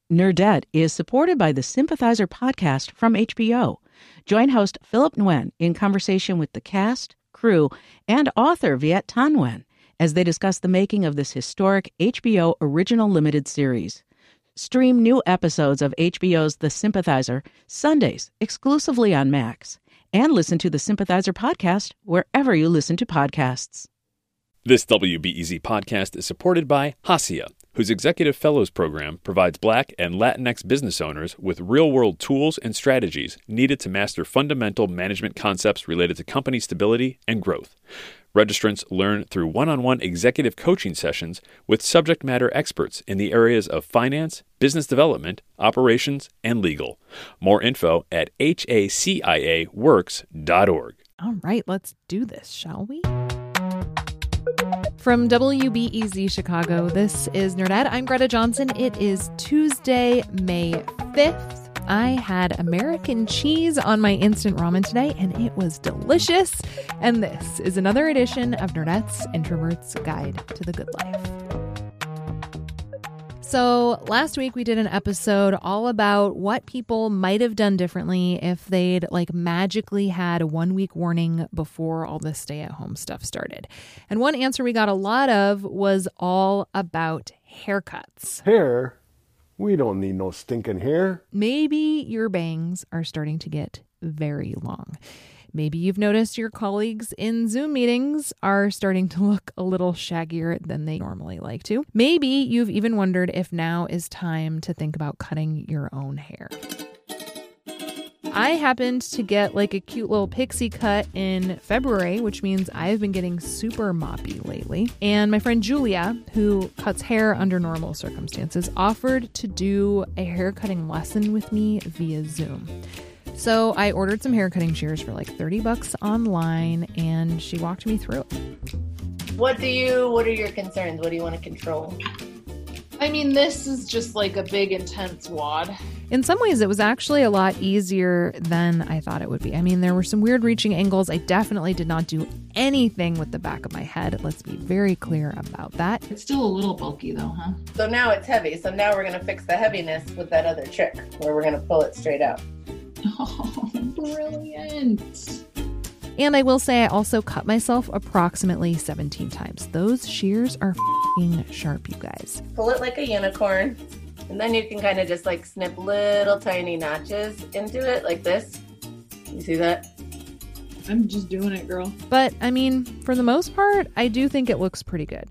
Nerdette is supported by the Sympathizer podcast from HBO. Join host Philip Nguyen in conversation with the cast, crew, and author Viet Thanh Nguyen as they discuss the making of this historic HBO original limited series. Stream new episodes of HBO's The Sympathizer Sundays exclusively on Max, and listen to the Sympathizer podcast wherever you listen to podcasts. This WBEZ podcast is supported by Hacia, whose Executive Fellows Program provides Black and Latinx business owners with real-world tools and strategies needed to master fundamental management concepts related to company stability and growth. Registrants learn through one-on-one executive coaching sessions with subject matter experts in the areas of finance, business development, operations, and legal. More info at haciaworks.org. All right, let's do this, shall we? From WBEZ Chicago, this is Nerdette. I'm Greta Johnson. It is Tuesday, May 5th. I had American cheese on my instant ramen today, and it was delicious. And this is another edition of Nerdette's Introvert's Guide to the Good Life. So last week we did an episode all about what people might have done differently if they'd magically had a 1-week warning before all this stay-at-home stuff started. And one answer we got a lot of was all about haircuts. Hair? We don't need no stinking hair. Maybe your bangs are starting to get very long. Maybe you've noticed your colleagues in Zoom meetings are starting to look a little shaggier than they normally like to. Maybe you've even wondered if now is time to think about cutting your own hair. I happened to get a cute little pixie cut in February, which means I've been getting super moppy lately. And my friend Julia, who cuts hair under normal circumstances, offered to do a hair cutting lesson with me via Zoom. So I ordered some hair cutting shears for $30 online, and she walked me through it. What are your concerns? What do you want to control? I mean, this is just a big, intense wad. In some ways, it was actually a lot easier than I thought it would be. I mean, there were some weird reaching angles. I definitely did not do anything with the back of my head. Let's be very clear about that. It's still a little bulky, though, huh? So now it's heavy. So now we're going to fix the heaviness with that other trick where we're going to pull it straight out. Oh, brilliant. And I will say I also cut myself approximately 17 times. Those shears are f***ing sharp, you guys. Pull it like a unicorn, and then you can kind of just snip little tiny notches into it like this. You see that? I'm just doing it, girl. But, I mean, for the most part, I do think it looks pretty good.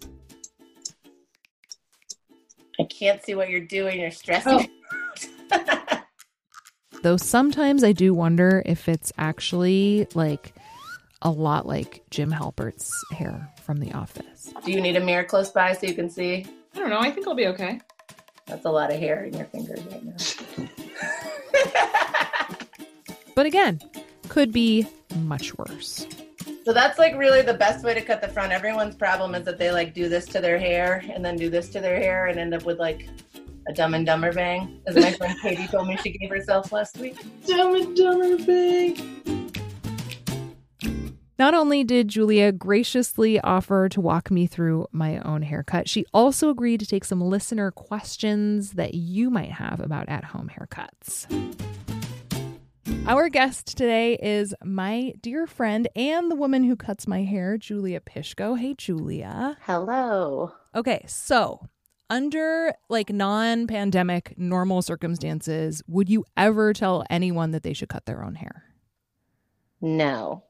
I can't see what you're doing. You're stressing. Oh. Though sometimes I do wonder if it's actually a lot like Jim Halpert's hair from The Office. Do you need a mirror close by so you can see? I don't know. I think I'll be okay. That's a lot of hair in your fingers right now. But again, could be much worse. So that's really the best way to cut the front. Everyone's problem is that they do this to their hair and then do this to their hair and end up with a Dumb and Dumber bang, as my friend Katie told me she gave herself last week. Dumb and Dumber bang. Not only did Julia graciously offer to walk me through my own haircut, she also agreed to take some listener questions that you might have about at-home haircuts. Our guest today is my dear friend and the woman who cuts my hair, Julia Pishko. Hey, Julia. Hello. Okay, so under non-pandemic normal circumstances, would you ever tell anyone that they should cut their own hair? No.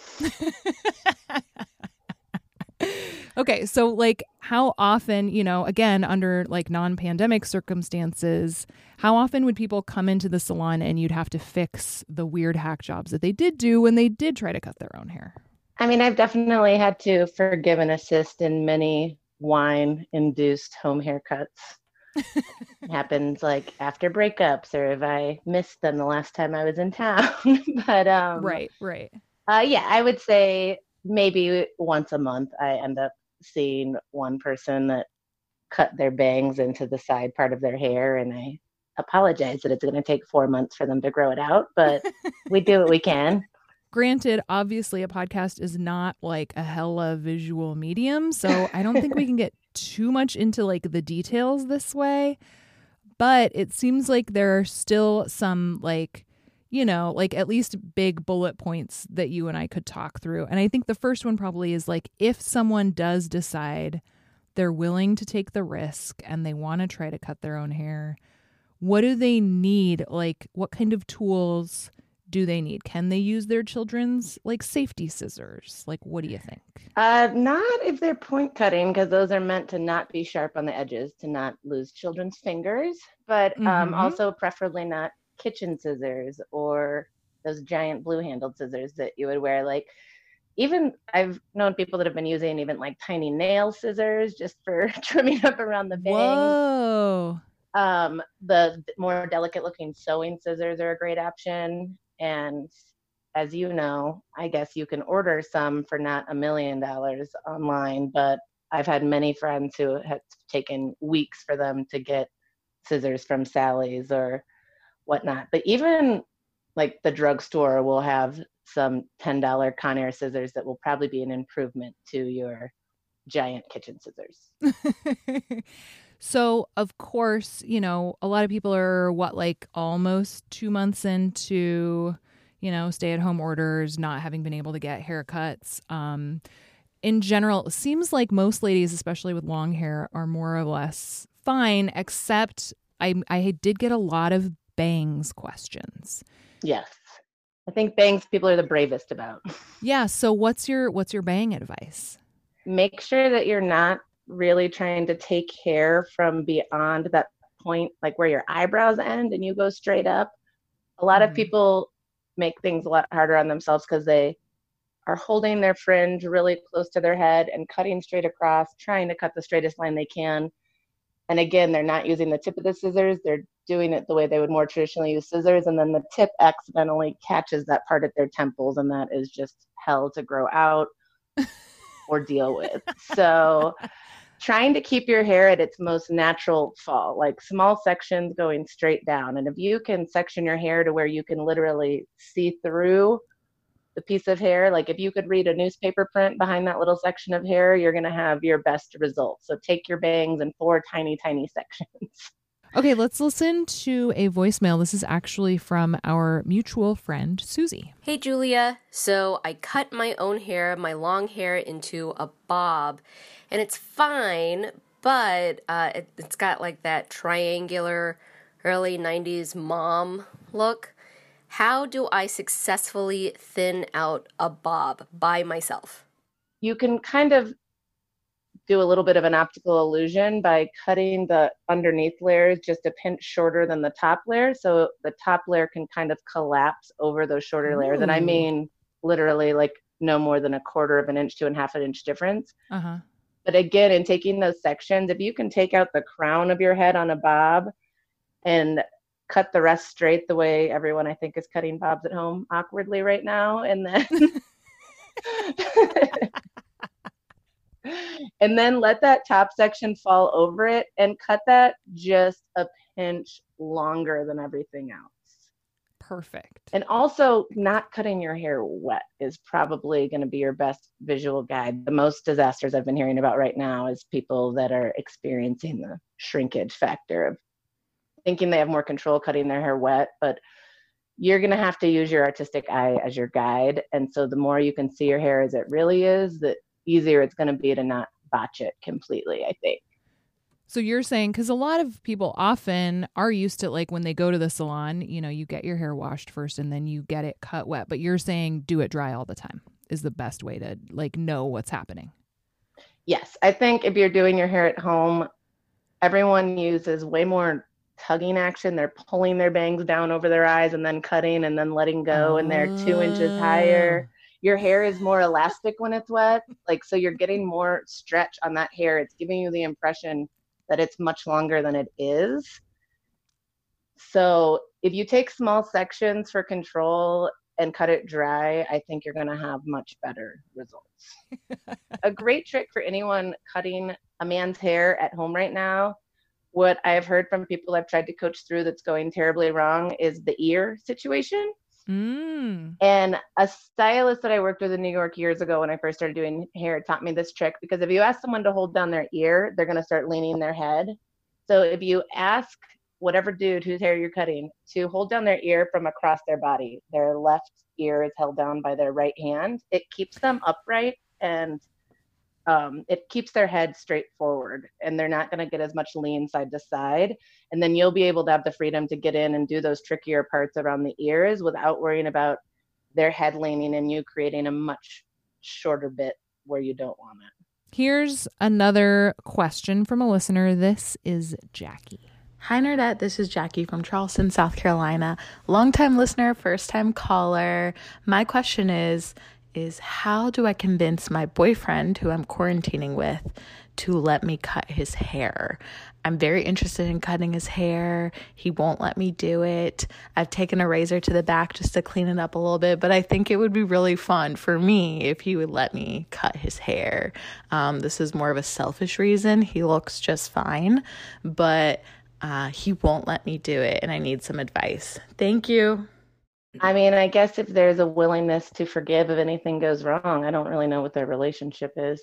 Okay, so how often, again, under non-pandemic circumstances, how often would people come into the salon and you'd have to fix the weird hack jobs that they did do when they did try to cut their own hair? I mean, I've definitely had to forgive and assist in many wine-induced home haircuts. It happens after breakups or if I missed them the last time I was in town. But right. Yeah, I would say maybe once a month I end up seeing one person that cut their bangs into the side part of their hair, and I apologize that it's going to take 4 months for them to grow it out, but we do what we can. Granted, obviously a podcast is not a hella visual medium, so I don't think we can get too much into the details this way. But it seems like there are still some like at least big bullet points that you and I could talk through. And I think the first one probably is like, if someone does decide they're willing to take the risk and they want to try to cut their own hair, what do they need? Like, what kind of tools do they need? Can they use their children's like safety scissors? Like, what do you think? Not if they're point cutting, because those are meant to not be sharp on the edges to not lose children's fingers, but also preferably not kitchen scissors or those giant blue handled scissors that you would wear. Like, even I've known people that have been using even like tiny nail scissors just for trimming up around the bangs. Whoa. The more delicate looking sewing scissors are a great option. And as you know, I guess you can order some for not $1 million online, but I've had many friends who have taken weeks for them to get scissors from Sally's or whatnot. But even like the drugstore will have some $10 Conair scissors that will probably be an improvement to your giant kitchen scissors. So, of course, a lot of people are almost 2 months into, stay-at-home orders, not having been able to get haircuts. In general, it seems like most ladies, especially with long hair, are more or less fine, except I did get a lot of bangs questions. Yes. I think bangs people are the bravest about. Yeah. So what's your bang advice? Make sure that you're not really trying to take hair from beyond that point, like where your eyebrows end and you go straight up. A lot of people make things a lot harder on themselves because they are holding their fringe really close to their head and cutting straight across, trying to cut the straightest line they can. And again, they're not using the tip of the scissors. They're doing it the way they would more traditionally use scissors. And then the tip accidentally catches that part at their temples. And that is just hell to grow out or deal with. So trying to keep your hair at its most natural fall, like small sections going straight down. And if you can section your hair to where you can literally see through the piece of hair, like if you could read a newspaper print behind that little section of hair, you're going to have your best results. So take your bangs in 4 tiny, tiny sections. Okay, let's listen to a voicemail. This is actually from our mutual friend, Susie. Hey, Julia. So I cut my own hair, my long hair, into a bob, and it's fine, but it's got like that triangular early 90s mom look. How do I successfully thin out a bob by myself? You can kind of do a little bit of an optical illusion by cutting the underneath layers just a pinch shorter than the top layer. So the top layer can kind of collapse over those shorter layers. And I mean, literally like no more than 1/4 of an inch to 1/2 inch difference. But again, in taking those sections, if you can take out the crown of your head on a bob and cut the rest straight the way everyone I think is cutting bobs at home awkwardly right now. And then and then let that top section fall over it and cut that just a pinch longer than everything else. Perfect. And also not cutting your hair wet is probably going to be your best visual guide. The most disasters I've been hearing about right now is people that are experiencing the shrinkage factor of thinking they have more control cutting their hair wet, but you're going to have to use your artistic eye as your guide. And so the more you can see your hair as it really is, the easier it's going to be to not botch it completely, I think. So you're saying, because a lot of people often are used to, like, when they go to the salon, you get your hair washed first and then you get it cut wet. But you're saying do it dry all the time is the best way to, like, know what's happening. Yes. I think if you're doing your hair at home, everyone uses way more tugging action. They're pulling their bangs down over their eyes and then cutting and then letting go. And they're 2 inches higher. Your hair is more elastic when it's wet. Like, so you're getting more stretch on that hair. It's giving you the impression that it's much longer than it is. So if you take small sections for control and cut it dry, I think you're going to have much better results. A great trick for anyone cutting a man's hair at home right now, what I've heard from people I've tried to coach through that's going terribly wrong is the ear situation. And a stylist that I worked with in New York years ago when I first started doing hair taught me this trick, because if you ask someone to hold down their ear, they're going to start leaning their head. So if you ask whatever dude whose hair you're cutting to hold down their ear from across their body. Their left ear is held down by their right hand. It keeps them upright, and it keeps their head straight forward, and they're not going to get as much lean side to side. And then you'll be able to have the freedom to get in and do those trickier parts around the ears without worrying about their head leaning and you creating a much shorter bit where you don't want it. Here's another question from a listener. This is Jackie. Hi, Nerdette. This is Jackie from Charleston, South Carolina. Longtime listener, first-time caller. My question is how do I convince my boyfriend, who I'm quarantining with, to let me cut his hair? I'm very interested in cutting his hair. He won't let me do it. I've taken a razor to the back just to clean it up a little bit, but I think it would be really fun for me if he would let me cut his hair. This is more of a selfish reason. He looks just fine, but he won't let me do it, and I need some advice. Thank you. I mean, I guess if there's a willingness to forgive if anything goes wrong, I don't really know what their relationship is.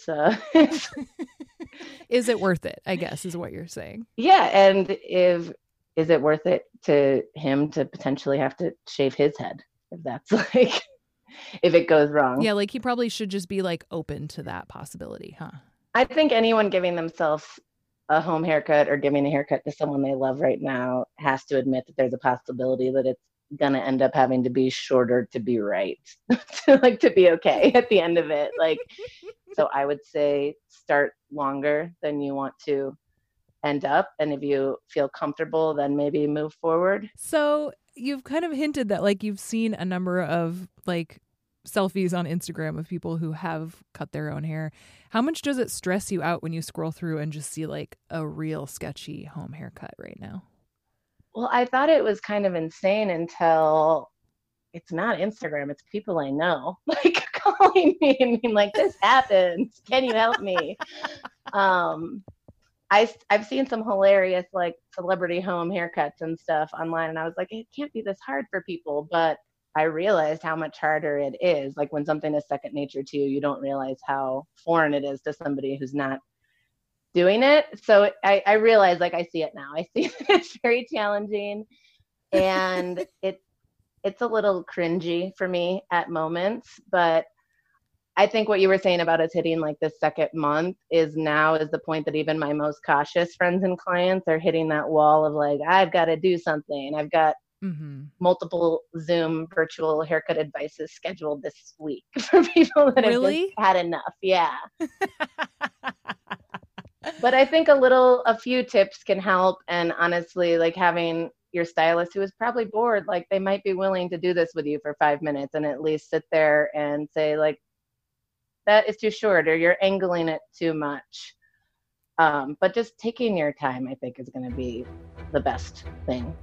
Is it worth it, I guess, is what you're saying. Yeah, and is it worth it to him to potentially have to shave his head if that's like, if it goes wrong? Yeah, like he probably should just be like open to that possibility, huh? I think anyone giving themselves a home haircut or giving a haircut to someone they love right now has to admit that there's a possibility that it's gonna end up having to be shorter to be right, to be okay at the end of it. Like, so I would say start longer than you want to end up, and if you feel comfortable, then maybe move forward. So you've kind of hinted that like you've seen a number of like selfies on Instagram of people who have cut their own hair. How much does it stress you out when you scroll through and just see like a real sketchy home haircut right now? Well, I thought it was kind of insane until it's not Instagram. It's people I know, like calling me and being like, this happened. Can you help me? I've seen some hilarious like celebrity home haircuts and stuff online. And I was like, it can't be this hard for people. But I realized how much harder it is. Like when something is second nature to you, you don't realize how foreign it is to somebody who's not doing it. So I realize, like, I see it now. I see that it's very challenging, and it's a little cringy for me at moments. But I think what you were saying about us hitting like the second month is the point that even my most cautious friends and clients are hitting that wall of like, I've got to do something. I've got multiple Zoom virtual haircut advices scheduled this week for people that have just had enough. Yeah. But I think a few tips can help. And honestly, like having your stylist who is probably bored, like they might be willing to do this with you for 5 minutes and at least sit there and say like, that is too short, or you're angling it too much. But just taking your time, I think, is going to be the best thing.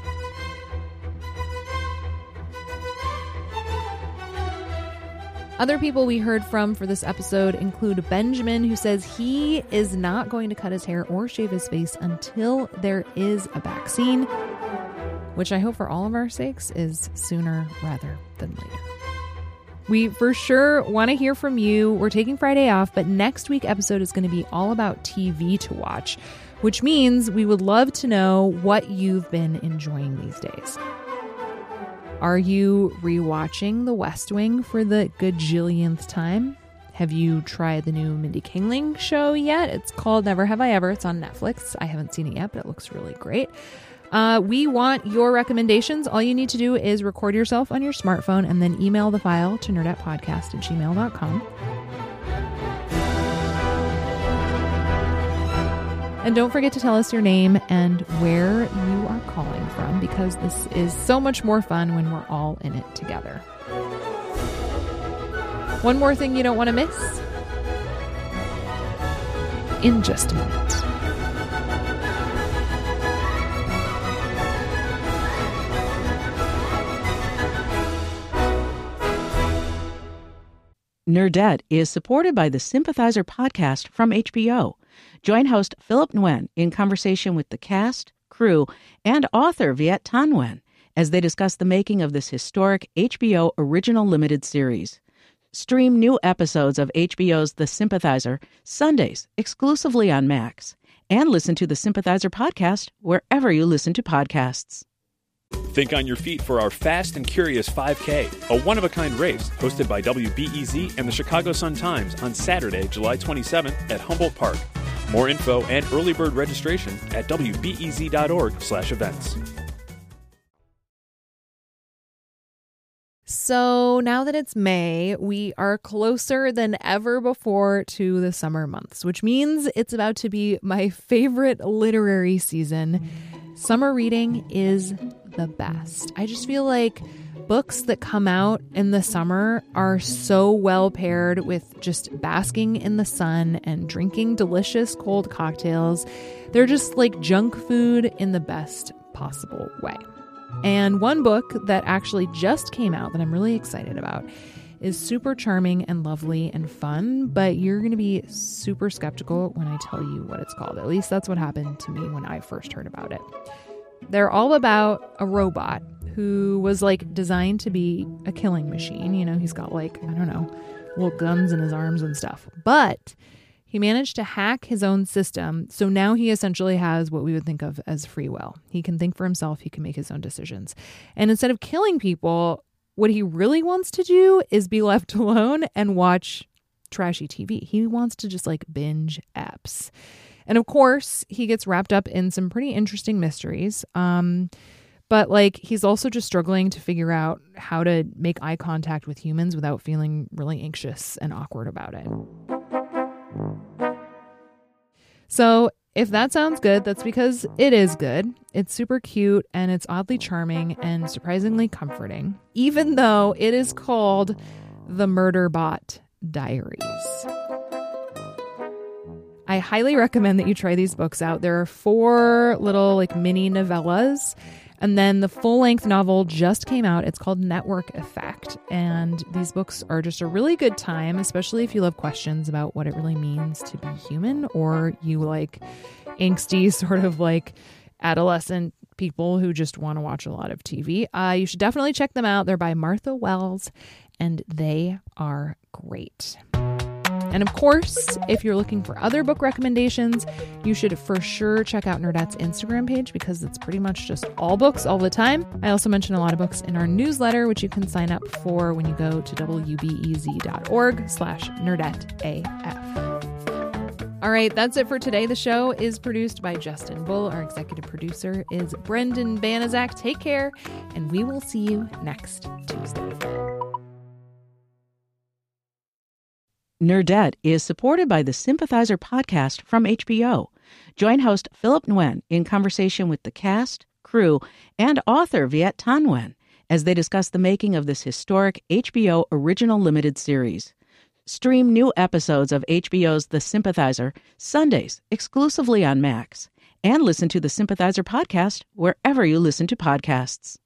Other people we heard from for this episode include Benjamin, who says he is not going to cut his hair or shave his face until there is a vaccine, which I hope for all of our sakes is sooner rather than later. We for sure want to hear from you. We're taking Friday off, but next week's episode is going to be all about TV to watch, which means we would love to know what you've been enjoying these days. Are you rewatching The West Wing for the gajillionth time? Have you tried the new Mindy Kaling show yet? It's called Never Have I Ever. It's on Netflix. I haven't seen it yet, but it looks really great. We want your recommendations. All you need to do is record yourself on your smartphone and then email the file to nerdettepodcast@gmail.com. And don't forget to tell us your name and where you are calling from, because this is so much more fun when we're all in it together. One more thing you don't want to miss in just a minute. Nerdette is supported by the Sympathizer podcast from HBO. Join host Philip Nguyen in conversation with the cast, crew, and author Viet Thanh Nguyen as they discuss the making of this historic HBO original limited series. Stream new episodes of HBO's The Sympathizer Sundays exclusively on Max. And listen to the Sympathizer podcast wherever you listen to podcasts. Think on your feet for our Fast and Curious 5K, a one-of-a-kind race hosted by WBEZ and the Chicago Sun-Times on Saturday, July 27th at Humboldt Park. More info and early bird registration at wbez.org/events. So now that it's May, we are closer than ever before to the summer months, which means it's about to be my favorite literary season. Summer reading is the best. I just feel like books that come out in the summer are so well paired with just basking in the sun and drinking delicious cold cocktails. They're just like junk food in the best possible way. And one book that actually just came out that I'm really excited about is super charming and lovely and fun, but you're going to be super skeptical when I tell you what it's called. At least that's what happened to me when I first heard about it. They're all about a robot who was like designed to be a killing machine. You know, he's got like, I don't know, little guns in his arms and stuff. But he managed to hack his own system, so now he essentially has what we would think of as free will. He can think for himself, he can make his own decisions. And instead of killing people, what he really wants to do is be left alone and watch trashy TV. He wants to just like binge apps. And of course, he gets wrapped up in some pretty interesting mysteries. But like he's also just struggling to figure out how to make eye contact with humans without feeling really anxious and awkward about it. So if that sounds good, that's because it is good. It's super cute and it's oddly charming and surprisingly comforting, even though it is called The Murderbot Diaries. I highly recommend that you try these books out. There are 4 little like mini novellas. And then the full-length novel just came out. It's called Network Effect. And these books are just a really good time, especially if you love questions about what it really means to be human, or you like angsty sort of like adolescent people who just want to watch a lot of TV. You should definitely check them out. They're by Martha Wells, and they are great. And of course, if you're looking for other book recommendations, you should for sure check out Nerdette's Instagram page because it's pretty much just all books all the time. I also mention a lot of books in our newsletter, which you can sign up for when you go to wbez.org/NerdetteAF. All right, that's it for today. The show is produced by Justin Bull. Our executive producer is Brendan Banaszak. Take care, and we will see you next Tuesday. Nerdette is supported by the Sympathizer podcast from HBO. Join host Philip Nguyen in conversation with the cast, crew, and author Viet Thanh Nguyen as they discuss the making of this historic HBO original limited series. Stream new episodes of HBO's The Sympathizer Sundays exclusively on Max, and listen to the Sympathizer podcast wherever you listen to podcasts.